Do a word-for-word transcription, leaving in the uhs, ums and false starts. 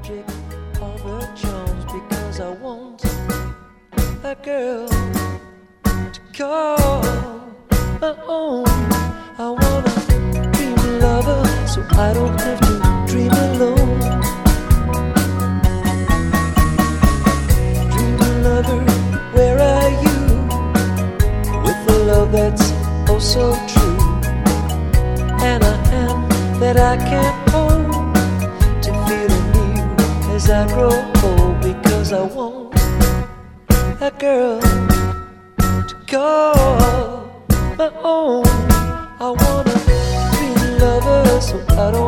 magic of her charms, because I want a girl to call my own. I want a dream lover, so I don't have to dream alone. Dream lover, where are you? With the love that's oh so true, and a hand that I can't hold to feel anew as I grow old, because I want a girl to call my own. I want a dream lover, so I don't